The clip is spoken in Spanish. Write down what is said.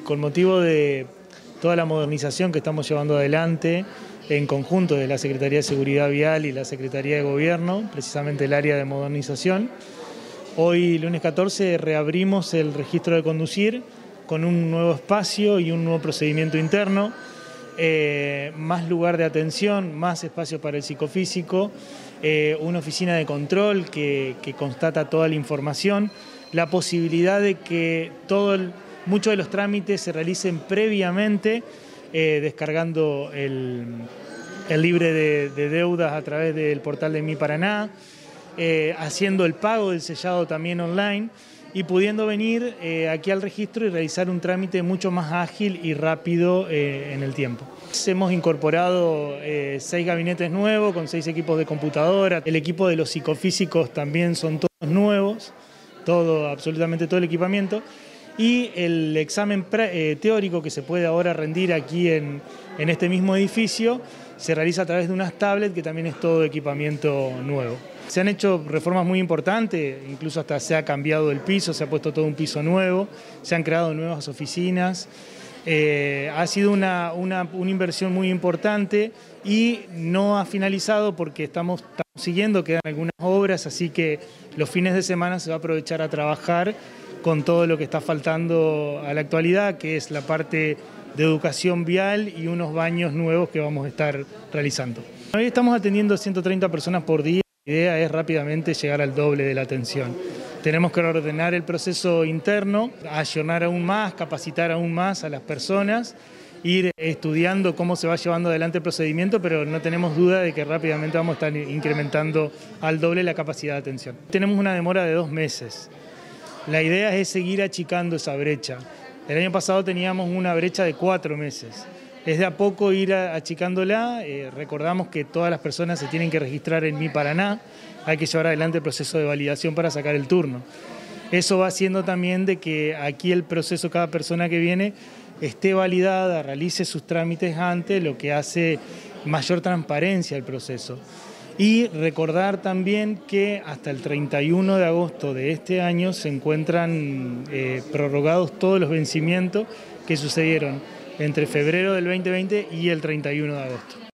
Con motivo de toda la modernización que estamos llevando adelante en conjunto de la Secretaría de Seguridad Vial y la Secretaría de Gobierno, precisamente el área de modernización, hoy, lunes 14, reabrimos el registro de conducir con un nuevo espacio y un nuevo procedimiento interno, más lugar de atención, más espacio para el psicofísico, una oficina de control que constata toda la información, la posibilidad de que muchos de los trámites se realicen previamente, descargando el libre de deudas a través del portal de Mi Paraná, haciendo el pago del sellado también online y pudiendo venir aquí al registro y realizar un trámite mucho más ágil y rápido en el tiempo. Hemos incorporado 6 gabinetes nuevos con 6 equipos de computadora. El equipo de los psicofísicos también son todos nuevos, absolutamente todo el equipamiento. Y el examen teórico que se puede ahora rendir aquí en este mismo edificio se realiza a través de unas tablets, que también es todo equipamiento nuevo. Se han hecho reformas muy importantes, incluso hasta se ha cambiado el piso, se ha puesto todo un piso nuevo, se han creado nuevas oficinas. Ha sido una inversión muy importante y no ha finalizado porque estamos siguiendo, quedan algunas obras, así que los fines de semana se va a aprovechar a trabajar con todo lo que está faltando a la actualidad, que es la parte de educación vial y unos baños nuevos que vamos a estar realizando. Hoy estamos atendiendo 130 personas por día. La idea es rápidamente llegar al doble de la atención. Tenemos que ordenar el proceso interno, ayornar aún más, capacitar aún más a las personas, ir estudiando cómo se va llevando adelante el procedimiento, pero no tenemos duda de que rápidamente vamos a estar incrementando al doble la capacidad de atención. Tenemos una demora de 2 meses. La idea es seguir achicando esa brecha. El año pasado teníamos una brecha de 4 meses. Es de a poco ir achicándola. Recordamos que todas las personas se tienen que registrar en Mi Paraná. Hay que llevar adelante el proceso de validación para sacar el turno. Eso va haciendo también de que aquí el proceso, cada persona que viene, esté validada, realice sus trámites antes, lo que hace mayor transparencia al proceso. Y recordar también que hasta el 31 de agosto de este año se encuentran prorrogados todos los vencimientos que sucedieron entre febrero del 2020 y el 31 de agosto.